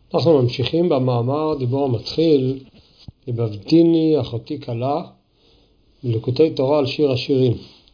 אנחנו ממשיכים במאמר דיבור המתחיל, ליבבתיני אחותי כלה, בליקוטי תורה על שיר השירים.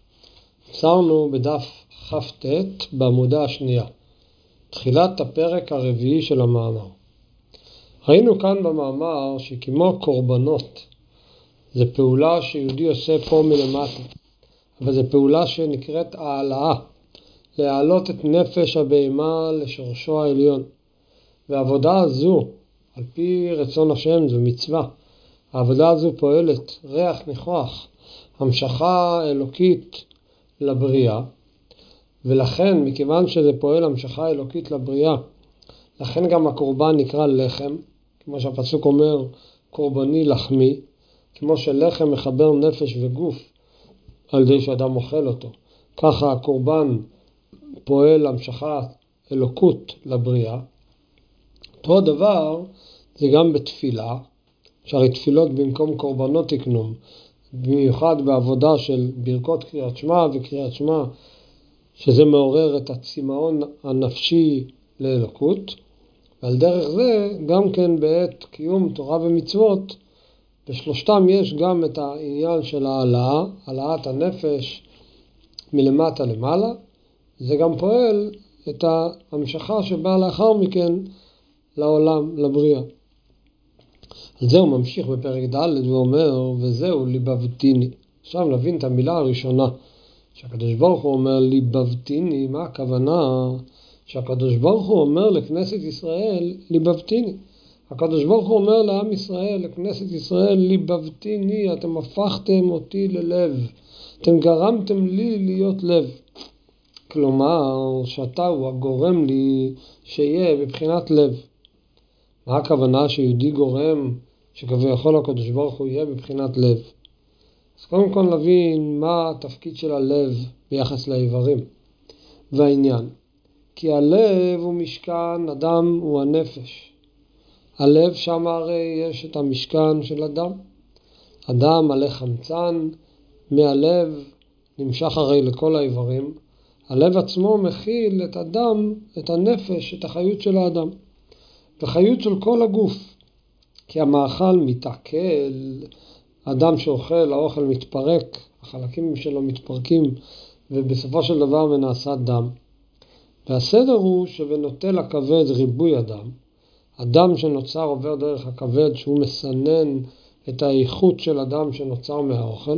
עצרנו בדף כ"ט בעמודה השנייה, תחילת הפרק הרביעי של המאמר. ראינו כאן במאמר שכמו קורבנות, זו פעולה שיהודי עושה פה מלמטה, אבל זו פעולה שנקראת העלאה, להעלות את נפש הבהמה לשורשו העליון. והעבודה הזו, על פי רצון השם, זו מצווה. העבודה הזו פועלת ריח ניחוח, המשכה אלוקית לבריאה, ולכן, מכיוון שזה פועל המשכה אלוקית לבריאה, לכן גם הקורבן נקרא לחם, כמו שהפסוק אומר, קורבני לחמי, כמו שלחם מחבר נפש וגוף על ידי שאדם אוכל אותו. ככה הקורבן פועל המשכה אלוקות לבריאה. אותו דבר זה גם בתפילה, שהרי תפילות במקום קורבנות תקנום, במיוחד בעבודה של ברכות קריאת שמע וקריאת שמע, שזה מעורר את הצמאון הנפשי לאלוקות, ועל דרך זה גם כן בעת קיום תורה ומצוות, בשלושתם יש גם את העניין של העלאה, העלאת הנפש מלמטה למעלה, זה גם פועל את ההמשכה שבאה לאחר מכן לעולם, לבריאה. על זה הוא ממשיך בפרק ד' ואומר, וזהו ליבבתיני. עכשיו נבין את המילה הראשונה, שהקדוש ברוך הוא אומר ליבבתיני. מה הכוונה? שהקדוש ברוך הוא אומר לכנסת ישראל ליבבתיני. הקדוש ברוך הוא אומר לעם ישראל, לכנסת ישראל, ליבבתיני, אתם הפכתם אותי ללב, אתם גרמתם לי להיות לב. כלומר, שאתה הוא הגורם לי שיהיה בבחינת לב. מה הכוונה שיהודי גורם שכביכול הקדוש ברוך הוא יהיה בבחינת לב? אז קודם כל נבין מה התפקיד של הלב ביחס לאיברים והעניין. כי הלב הוא משכן, אדם הוא הנפש. הלב שם הרי יש את המשכן של אדם. אדם מלא חמצן, מהלב נמשך הרי לכל האיברים. הלב עצמו מכיל את אדם, את הנפש, את החיות של האדם. וחיות של כל הגוף. כי המאכל מתעכל, אדם שאוכל, האוכל מתפרק, החלקים שלו מתפרקים, ובסופו של דבר ונעשה דם. והסדר הוא שבנוטל הכבד ריבוי אדם. אדם שנוצר עובר דרך הכבד שהוא מסנן את האיכות של אדם שנוצר מהאוכל,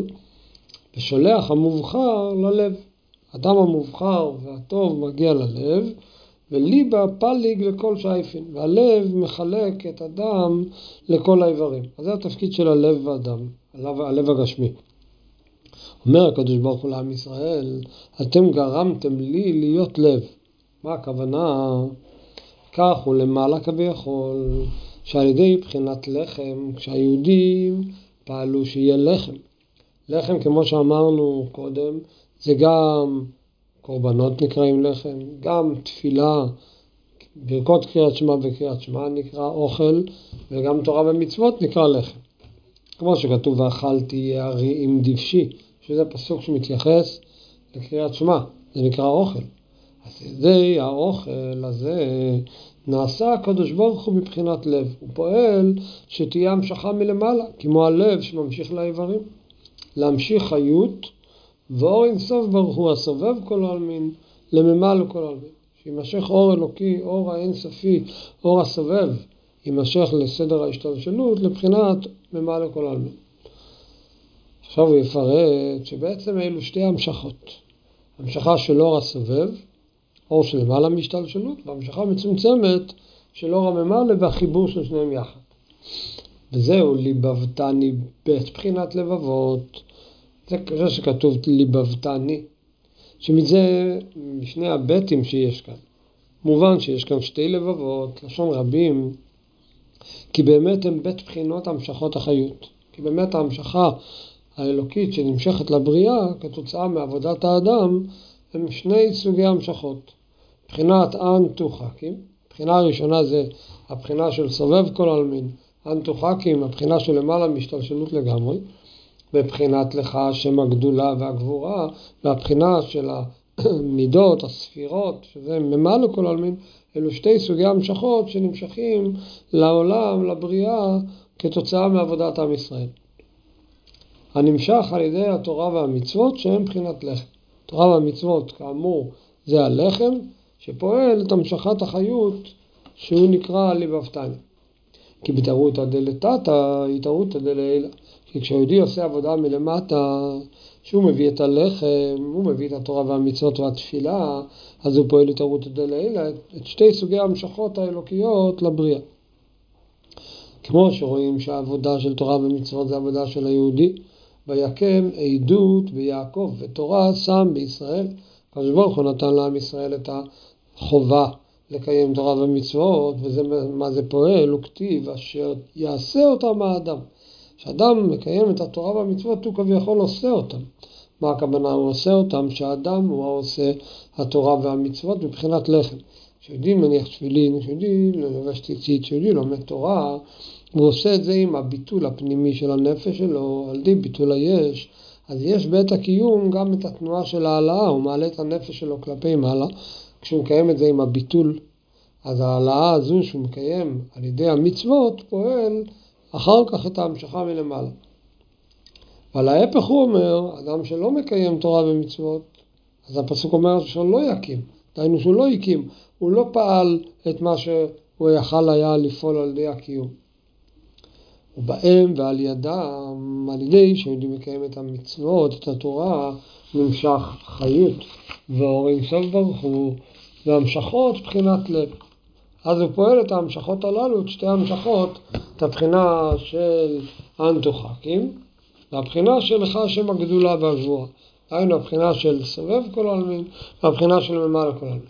ושולח המובחר ללב. אדם המובחר והטוב מגיע ללב, וליבה פליג לכל שייפין, והלב מחלק את הדם לכל האיברים. אז זה התפקיד של הלב והדם, הלב הגשמי. אומר הקדוש ברוך הוא לעם ישראל, אתם גרמתם לי להיות לב. מה הכוונה? כך הוא למעלה כביכול, שעל ידי בחינת לחם, כשהיהודים פעלו שיהיה לחם. לחם, כמו שאמרנו קודם, זה גם קורבנות נקראים לחם, גם תפילה, ברכות קריאת שמע וקריאת שמע נקרא אוכל, וגם תורה ומצוות נקרא לחם. כמו שכתוב, ואכלתי יערי עם דבשי, שזה פסוק שמתייחס לקריאת שמע, זה נקרא אוכל. אז זה האוכל הזה נעשה הקדוש ברוך הוא מבחינת לב. הוא פועל שתהיה המשכה מלמעלה, כמו הלב שממשיך לאיברים. להמשיך חיות, ואור אינסוף ברוך הוא הסובב כל העלמין לממלא כל העלמין. שימשך אור אלוקי, אור האינסופי, אור הסובב, יימשך לסדר ההשתלשלות לבחינת ממלא כל העלמין. עכשיו הוא יפרט שבעצם אלו שתי המשכות. המשכה של אור הסובב, אור של למעלה משתלשלות, והמשכה מצומצמת של אור הממלא והחיבור של שניהם יחד. וזהו ליבבתני בבחינת לבבות. זה כזה שכתוב ליבבתני, שמזה משני הבתים שיש כאן. מובן שיש כאן שתי לבבות, לשון רבים, כי באמת הם בית בחינות המשכות החיות. כי באמת ההמשכה האלוקית שנמשכת לבריאה, כתוצאה מעבודת האדם, הם שני סוגי המשכות. בחינת אנטוחקים, הבחינה הראשונה זה הבחינה של סובב כל העלמין, אנטוחקים, הבחינה של למעלה משתלשלות לגמרי, בבחינת לך שם הגדולה והגבורה, והבחינה של המידות, הספירות, שזה ממלא כל העלמין, אלו שתי סוגי המשכות שנמשכים לעולם, לבריאה, כתוצאה מעבודת עם ישראל. הנמשך על ידי התורה והמצוות שהם בחינת לחם. התורה והמצוות כאמור זה הלחם שפועל את המשכת החיות שהוא נקרא ליבבתני. כי בהתערותא דלתתא, התערותא דלעילא. כי כשהיהודי עושה עבודה מלמטה, שהוא מביא את הלחם, הוא מביא את התורה והמצוות והתפילה, אז הוא פועל התערותא דלעילא, את שתי סוגי המשכות האלוקיות לבריאה. כמו שרואים שהעבודה של תורה ומצוות זה עבודה של היהודי, ויקם עדות ביעקב ותורה שם בישראל. הקדוש ברוך הוא נתן לעם ישראל את החובה לקיים תורה ומצוות, וזה מה זה פועל, הוא כתיב אשר יעשה אותם האדם. כשאדם מקיים את התורה והמצוות הוא כביכול עושה אותם. מה הכוונה הוא עושה אותם? שהאדם הוא עושה התורה והמצוות מבחינת לחם. כשיהודי מניח תפילין, כשיהודי לובש ציצית, כשיהודי לומד תורה, הוא עושה את זה עם הביטול הפנימי של הנפש שלו, על ידי ביטול היש. אז יש בעת הקיום גם את התנועה של העלאה, הוא מעלה את הנפש שלו כלפי מעלה. כשהוא מקיים את זה עם הביטול, אז העלאה הזו שהוא מקיים על ידי המצוות פועל אחר כך את ההמשכה מלמעלה. ועל ההפך הוא אומר, אדם שלא מקיים תורה ומצוות, אז הפסוק אומר שהוא לא יקים, דהיינו שהוא לא יקים, הוא לא פעל את מה שהוא יכל היה לפעול על ידי הקיום. ובהם ועל ידם, על ידי שיהודי מקיים את המצוות, את התורה, נמשך חיות ואור אינסוף ברוך הוא, והמשכות בחינת לב. אז הוא פועל את ההמשכות הללו, את שתי המשכות, את הבחינה של אנתוחקים, והבחינה של לך השם הגדולה והגבוהה. היינו הבחינה של סובב כל העלמין, והבחינה של ממעל כל העלמין.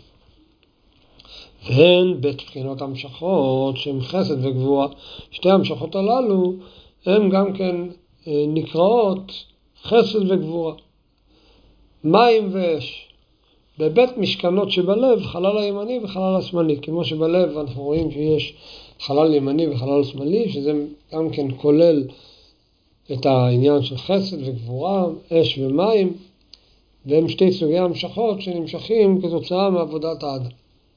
והן בית בחינות המשכות שהן חסד וגבורה, שתי המשכות הללו הן גם כן נקראות חסד וגבורה. מים ואש. בבית משכנות שבלב, חלל הימני וחלל השמאלי. כמו שבלב אנחנו רואים שיש חלל ימני וחלל שמאלי, שזה גם כן כולל את העניין של חסד וגבורה, אש ומים, והם שתי סוגי המשכות שנמשכים כתוצאה מעבודת האדם.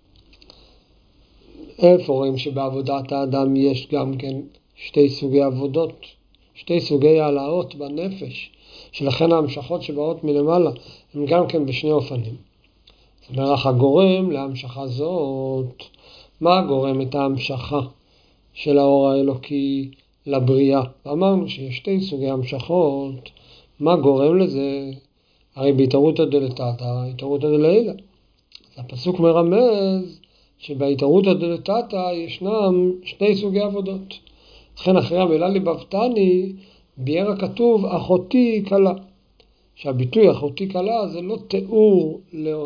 איפה רואים שבעבודת האדם יש גם כן שתי סוגי עבודות, שתי סוגי העלאות בנפש, שלכן ההמשכות שבאות מלמעלה הם גם כן בשני אופנים. זאת אומרת, הגורם להמשכה זאת, מה גורם את ההמשכה של האור האלוקי לבריאה? ואמרנו שיש שתי סוגי המשכות, מה גורם לזה? הרי בהתערותא דלתתא, התערותא דלעילא. הפסוק מרמז שבהתערותא דלתתא ישנם שני סוגי עבודות. לכן אחרי המילה ליבבתני, ביאר הכתוב אחותי כלה. שהביטוי אחותי כלה זה לא תיאור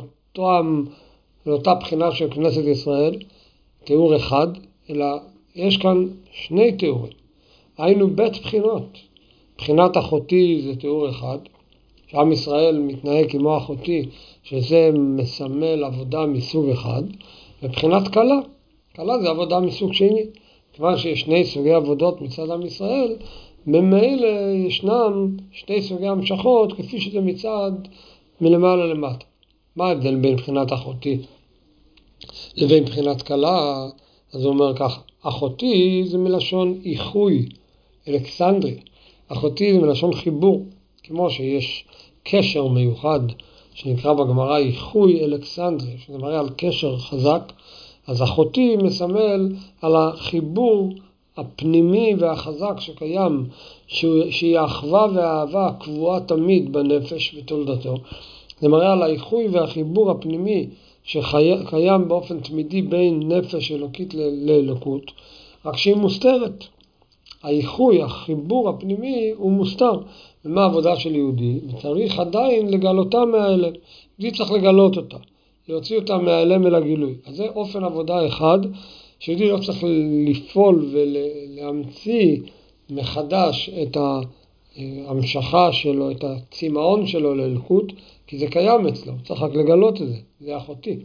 לאותה בחינה של כנסת ישראל, תיאור אחד, אלא יש כאן שני תיאורים. היינו בית בחינות. בחינת אחותי זה תיאור אחד, שעם ישראל מתנהג כמו אחותי, שזה מסמל עבודה מסוג אחד, ובחינת כלה, כלה זה עבודה מסוג שני. כיוון שיש שני סוגי עבודות מצד עם ישראל, ממילא ישנם שתי סוגי המשכות, כפי שזה מצד מלמעלה למטה. מה ההבדל בין בחינת אחותי לבין בחינת כלה? אז הוא אומר כך, אחותי זה מלשון איחוי, אלכסנדריה. אחותי זה מלשון חיבור, כמו שיש קשר מיוחד שנקרא בגמרא איחוי אלכסנדריה, שזה מראה על קשר חזק. אז אחותי מסמל על החיבור הפנימי והחזק שקיים, שהיא האחווה והאהבה קבועה תמיד בנפש ותולדתו. זה מראה על האיחוי והחיבור הפנימי שקיים באופן תמידי בין נפש אלוקית לאלוקות, רק שהיא מוסתרת. האיחוי, החיבור הפנימי הוא מוסתר. ומה העבודה של יהודי? וצריך עדיין לגלותה מהאלם. יהודי צריך לגלות אותה, להוציא אותה מהאלם אל הגילוי. אז זה אופן עבודה אחד, שיהודי לא צריך לפעול ולהמציא מחדש את ההמשכה שלו, את הצמאון שלו לאלוקות, כי זה קיים אצלו, צריך רק לגלות את זה, זה אחותי.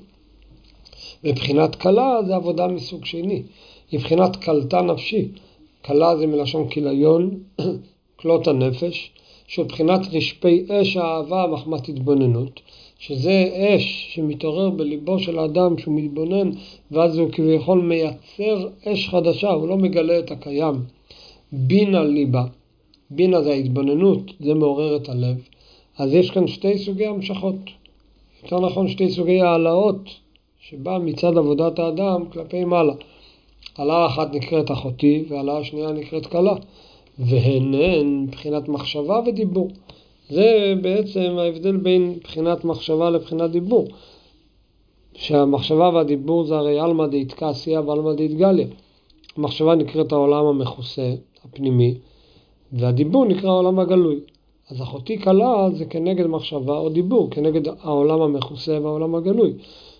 ובחינת כלה זה עבודה מסוג שני, היא בחינת קלתה נפשי. כלה זה מלשון כיליון, כלות הנפש, שהוא בחינת רשפי אש האהבה מחמת התבוננות, שזה אש שמתעורר בליבו של האדם שהוא מתבונן, ואז הוא כביכול מייצר אש חדשה, הוא לא מגלה את הקיים. בינה ליבה, בינה זה ההתבוננות, זה מעורר את הלב. אז יש כאן שתי סוגי המשכות, יותר נכון שתי סוגי העלאות, שבא מצד עבודת האדם כלפי מעלה. העלאה אחת נקראת אחותי, והעלאה השנייה נקראת קלה, והן בחינת מחשבה ודיבור. זה בעצם ההבדל בין בחינת מחשבה לבחינת דיבור. שהמחשבה והדיבור זה הרי אלמא דאיטקסיה ואלמא דאיטגליה. המחשבה נקראת העולם המכוסה, הפנימי, והדיבור נקרא העולם הגלוי. אז אחותי קלה זה כנגד מחשבה או דיבור, כנגד העולם המכוסה והעולם הגלוי.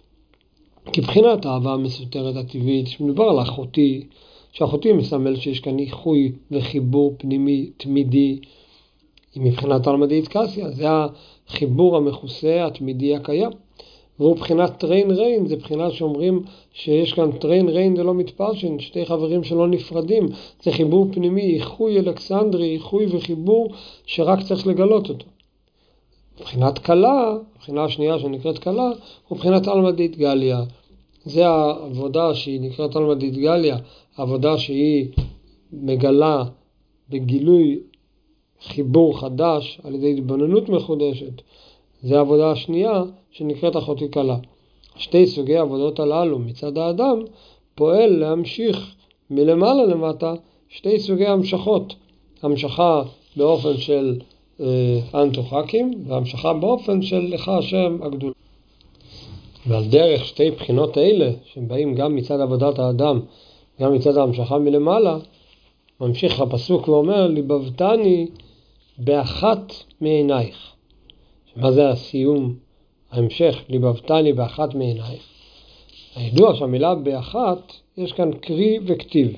כי בחינת האהבה המסותרת הטבעית, שמדובר על אחותי, שאחותי מסמל שיש כאן איחוי וחיבור פנימי תמידי, מבחינת אלמא דאיטקסיה, זה החיבור המכוסה התמידי הקיים. והוא בחינת טריין ריין, זה בחינת שאומרים שיש כאן טריין ריין זה לא מתפרשן, שתי חברים שלא נפרדים, זה חיבור פנימי, איחוי אלכסנדרי, איחוי וחיבור שרק צריך לגלות אותו. בחינת קלה, בחינה השנייה שנקראת קלה, הוא בחינת אלמא דאיטגליה. זה העבודה שהיא נקראת אלמא דאיטגליה, העבודה שהיא מגלה בגילוי חיבור חדש על ידי התבוננות מחודשת. זה העבודה השנייה שנקראת אחותי קלה. שתי סוגי העבודות הללו מצד האדם פועל להמשיך מלמעלה למטה שתי סוגי המשכות. המשכה באופן של אנטוחקים והמשכה באופן של לך השם הגדול. ועל דרך שתי בחינות האלה שבאים גם מצד עבודת האדם גם מצד המשכה מלמעלה, ממשיך הפסוק ואומר ליבבתני באחת מעינייך. מה זה הסיום, ההמשך, ליבבתני באחת מעינייך? הידוע שהמילה באחת, יש כאן קרי וכתיב.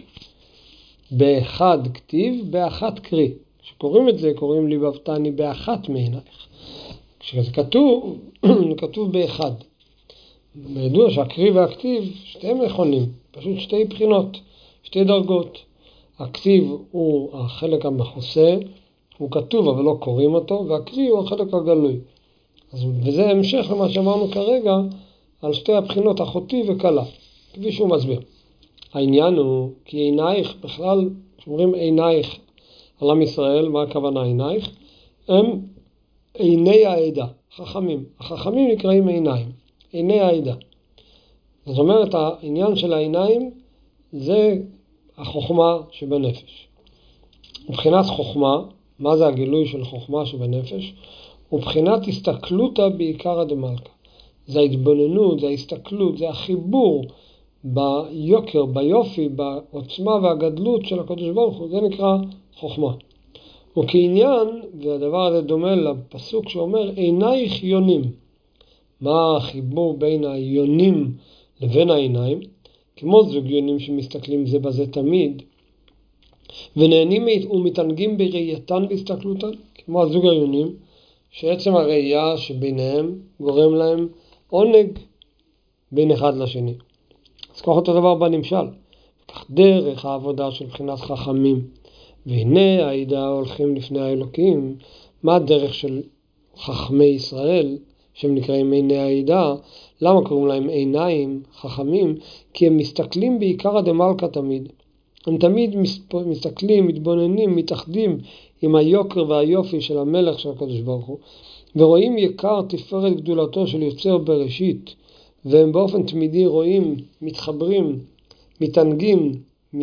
באחד כתיב, באחת קרי. כשקוראים את זה, קוראים ליבבתני באחת מעינייך. כשזה כתוב, כתוב באחד. הידוע שהקרי והכתיב, שתיהם נכונים, פשוט שתי בחינות, שתי דרגות. הכתיב הוא החלק המכוסה, הוא כתוב אבל לא קוראים אותו, והקרי הוא החלק הגלוי. וזה המשך למה שאמרנו כרגע על שתי הבחינות, אחותי וקלה, כפי שהוא מסביר. העניין הוא כי עינייך, בכלל כשאומרים עינייך על עם ישראל, מה הכוונה עינייך? הם עיני העדה, חכמים. החכמים נקראים עיניים, עיני העדה. זאת אומרת, העניין של העיניים זה החוכמה שבנפש. מבחינת חוכמה, מה זה הגילוי של חוכמה שבנפש? ובחינת הסתכלותה בעיקרא דמלכא. זה ההתבוננות, זה ההסתכלות, זה החיבור ביוקר, ביופי, בעוצמה והגדלות של הקדוש ברוך הוא. זה נקרא חוכמה. וכעניין, והדבר הזה דומה לפסוק שאומר עינייך יונים. מה החיבור בין היונים לבין העיניים? כמו זוג יונים שמסתכלים זה בזה תמיד, ונהנים ומתענגים בראייתן בהסתכלותן, כמו הזוג היונים, שעצם הראייה שביניהם גורם להם עונג בין אחד לשני. אז כך אותו דבר בנמשל. כך דרך העבודה של בחינת חכמים. והנה העדה הולכים לפני האלוקים. מה הדרך של חכמי ישראל, שהם נקראים עיני העדה? למה קוראים להם עיניים, חכמים? כי הם מסתכלים בעיקרא דמלכא תמיד. הם תמיד מסתכלים, מתבוננים, מתאחדים עם היוקר והיופי של המלך של הקדוש ברוך הוא, ורואים יקר תפארת גדולתו של יוצר בראשית, והם באופן תמידי רואים, מתחברים, מתענגים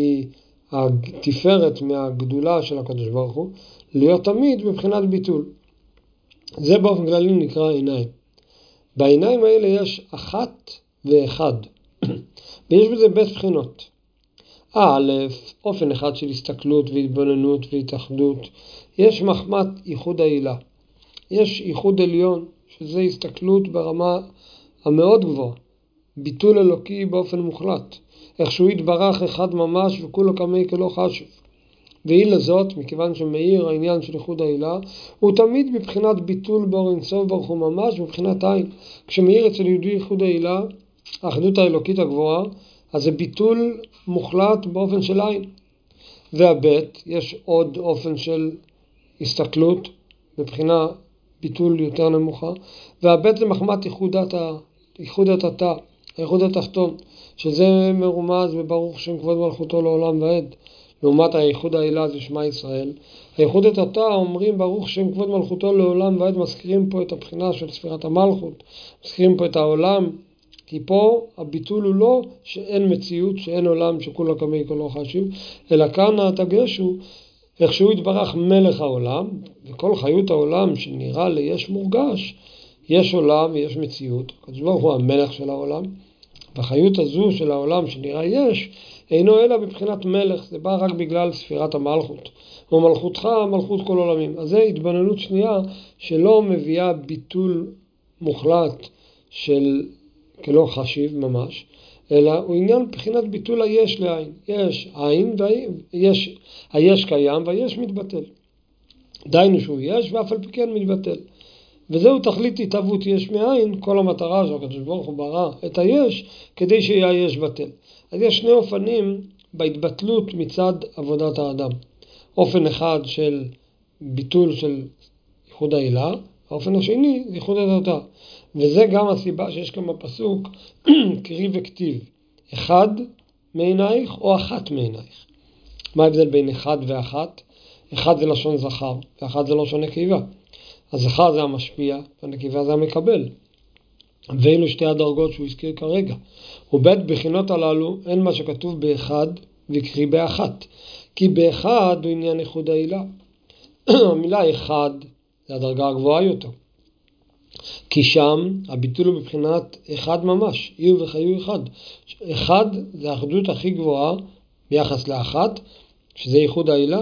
מהתפארת, מהגדולה של הקדוש ברוך הוא, להיות תמיד מבחינת ביטול. זה באופן כללי נקרא עיניים. בעיניים האלה יש אחת ואחד, ויש בזה בית בחינות. א', אופן אחד של הסתכלות והתבוננות והתאחדות. יש מחמת ייחוד העילה. יש ייחוד עליון, שזה הסתכלות ברמה המאוד גבוהה. ביטול אלוקי באופן מוחלט. איך שהוא יתברך אחד ממש וכולו כמי כלא חשוב. והיא לזאת, מכיוון שמאיר העניין של ייחוד העילה, הוא תמיד מבחינת ביטול באור אינסוף ברוך הוא ממש מבחינת עין. כשמאיר אצל יהודי ייחוד העילה, האחדות האלוקית הגבוהה, אז זה ביטול מוחלט באופן של עין. והבית, יש עוד אופן של הסתכלות, מבחינה ביטול יותר נמוכה, והבית זה מחמת ייחוד התא, הייחוד התחתון, שזה מרומז וברוך שם כבוד מלכותו לעולם ועד. לעומת הייחוד העילה זה שמע ישראל. הייחוד התא אומרים ברוך שם כבוד מלכותו לעולם ועד, מזכירים פה את הבחינה של ספירת המלכות, מזכירים פה את העולם, כי פה הביטול הוא לא שאין מציאות, שאין עולם שכולה כמי כולו חשיב, אלא כאן הדגש הוא איך שהוא יתברך מלך העולם, וכל חיות העולם שנראה לי יש מורגש, יש עולם ויש מציאות, הקדוש ברוך הוא המלך של העולם, והחיות הזו של העולם שנראה יש, אינו אלא בבחינת מלך, זה בא רק בגלל ספירת המלכות, ומלכותך מלכות כל עולמים. אז זה התבוננות שנייה שלא מביאה ביטול מוחלט של כלא חשיב ממש, אלא הוא עניין מבחינת ביטול היש לעין. יש עין, היש קיים והיש מתבטל. דיינו שהוא יש ואף על פי כן מתבטל. וזהו תכלית התהוות יש מאין, כל המטרה שהקדוש ברוך הוא ברא את היש כדי שיהיה יש בטל. אז יש שני אופנים בהתבטלות מצד עבודת האדם. אופן אחד של ביטול של ייחוד העילה, האופן השני זה ייחוד התא. וזה גם הסיבה שיש כאן בפסוק קריא וכתיב, אחד מעינייך או אחת מעינייך. מה ההבדל בין אחד ואחת? אחד זה לשון זכר ואחת זה לשון נקבה. הזכר זה המשפיע והנקבה זה המקבל. ואלו שתי הדרגות שהוא הזכיר כרגע. ובית בחינות הללו אין מה שכתוב באחד וקריא באחת. כי באחד הוא עניין ייחוד העילה. המילה אחד זה הדרגה הגבוהה יותר. כי שם הביטול הוא בבחינת אחד ממש, יהיו וחיו אחד. אחד זה האחדות הכי גבוהה ביחס לאחת, שזה ייחוד העילה.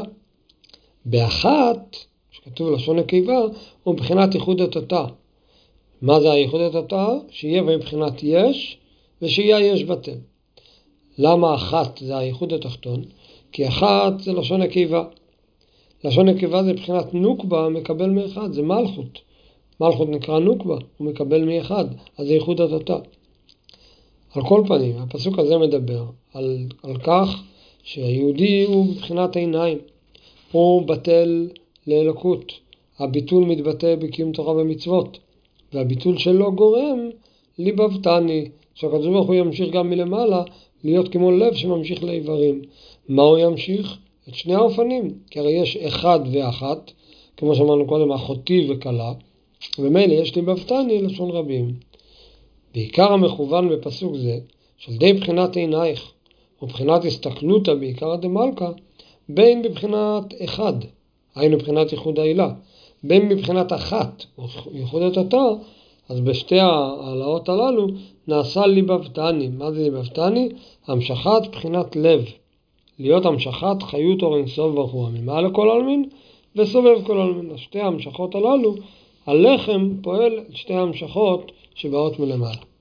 באחת, שכתוב לשון נקבה, הוא מבחינת ייחוד התא. מה זה הייחוד התא? שיהיה מבחינת יש, ושיהיה יש בטל. למה אחת זה הייחוד התחתון? כי אחת זה לשון נקבה. לשון נקבה זה מבחינת נוקבה, מקבל מאחד, זה מלכות. מלכות נקרא נוקבה, הוא מקבל מאחד, אז זה ייחוד התא. על כל פנים, הפסוק הזה מדבר על כך שהיהודי הוא מבחינת עיניים, הוא בטל לאלוקות. הביטול מתבטא בקיום תורה ומצוות, והביטול שלו גורם ליבבתני, שהקדוש ברוך הוא ימשיך גם מלמעלה להיות כמו לב שממשיך לאיברים. מה הוא ימשיך? את שני האופנים, כי הרי יש אחד ואחת, כמו שאמרנו קודם, אחותי וכלה, ומילא יש ליבבתני לשון רבים. בעיקר המכוון בפסוק זה, של די בחינת עינייך, ובחינת הסתכלותה בעיקר דמלכה, בין בבחינת אחד, היינו בבחינת ייחוד העילה, בין בבחינת אחת, ייחוד התא, אז בשתי העלאות הללו נעשה ליבבתני. מה זה ליבבתני? המשכת בחינת לב, להיות המשכת חיות אור אינסוף ברוך הוא, ממעל לכל עלמין וסובב כל עלמין. שתי המשכות הללו, הלחם פועל את שתי המשכות שבאות מלמעלה.